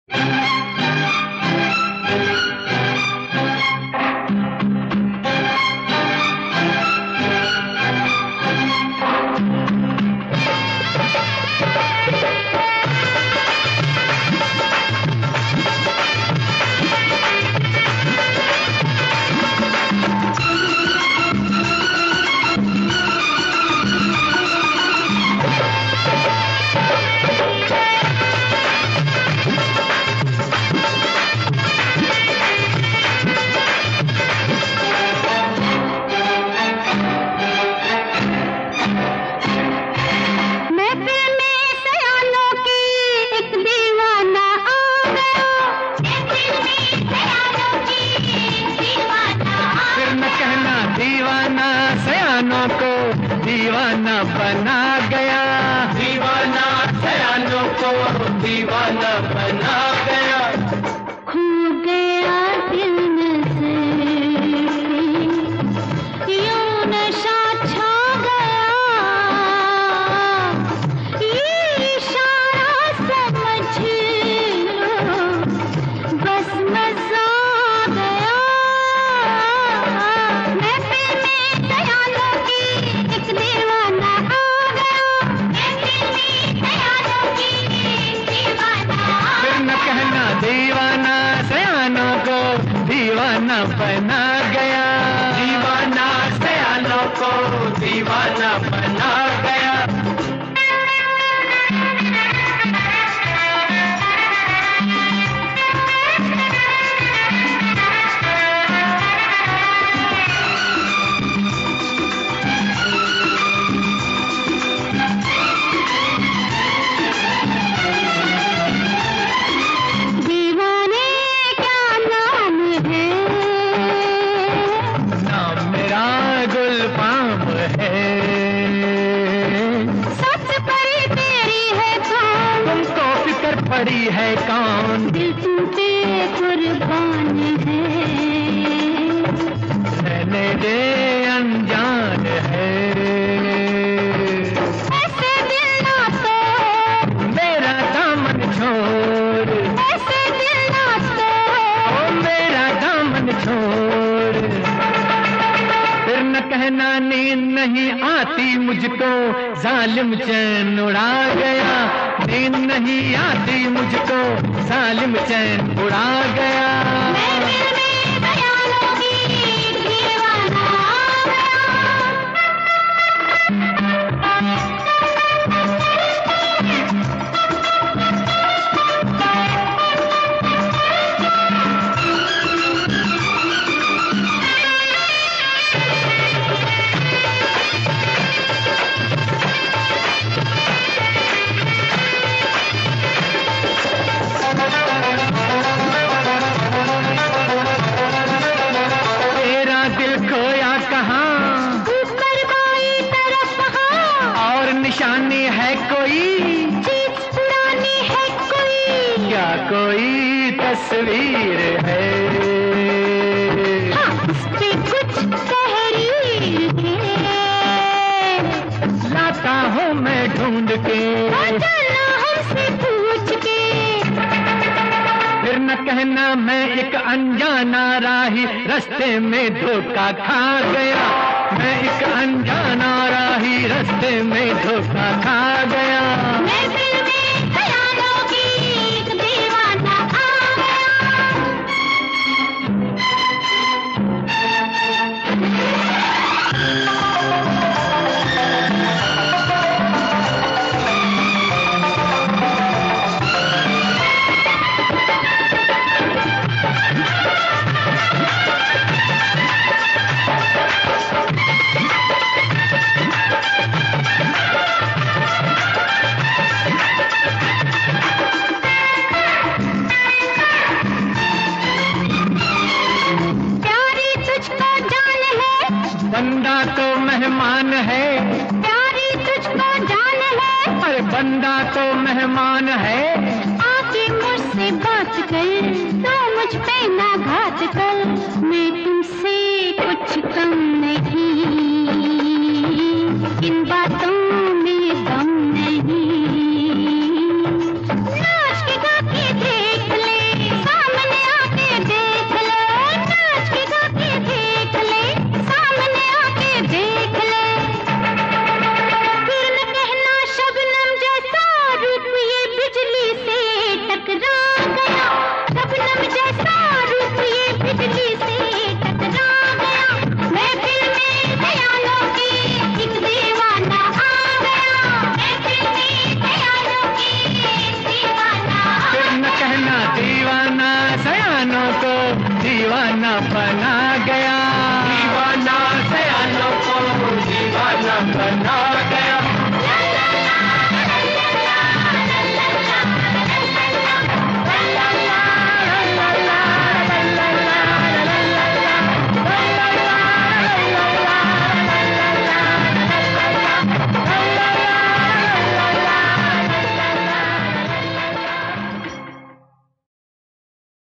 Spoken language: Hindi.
को दीवाना बना गया, दीवाना सयानों को दीवाना बना गया। खो गया दिल नजर यूं नशा छा गया, ये इशारा समझ लो बस मजा गया। महफिल में ख्यालों की एक दीवाना आ गया, महफिल में ख्यालों की एक दीवाना। फिर न कहना दीवाना सयानों को दीवाना बना गया, दीवाना सयानों को दीवाना बना गया। दीवाने क्या नाम है? नाम मेरा गुलफाम है। सच परी तेरी है कौन? तुमको फिक्र पड़ी है कौन? दिल तुम पे कुर्बान है। रहने दे अनजान है। ऐसे दिल ना तोड़, मेरा दामन छोड़, ऐसे दिल ना तोड़। ओ मेरा दामन छोड़। फिर न कहना नींद नहीं आती मुझको, जालिम चैन उड़ा गया। नींद नहीं आती मुझको, जालिम चैन उड़ा गया। महफिल में ख्यालों की एक दीवाना आ गया। तेरा दिल खोया कहाँ, ऊपर बाई तरफ हाँ, और निशानी है कोई, चीज पुरानी है कोई। क्या कोई तस्वीर है? हाँ, उस पे कुछ तहरीर है। लाता हूँ मैं ढूंढ के, जाना हमसे पूछ के। फिर न कहना मैं एक अनजाना राही, रास्ते में धोखा खा गया। मैं एक अनजाना राही, रास्ते में धोखा खा गया। महफिल में ख्यालों की एक दीवाना आ गया। प्यारी तुझको जान है, बंदा तो मेहमान है, प्यारी तुझको जान है। अरे बंदा तो मेहमान है। आके मुझसे बात कर, तो मुझ पे ना घात कर। मैं तुमसे कुछ कम नहीं, इन बातों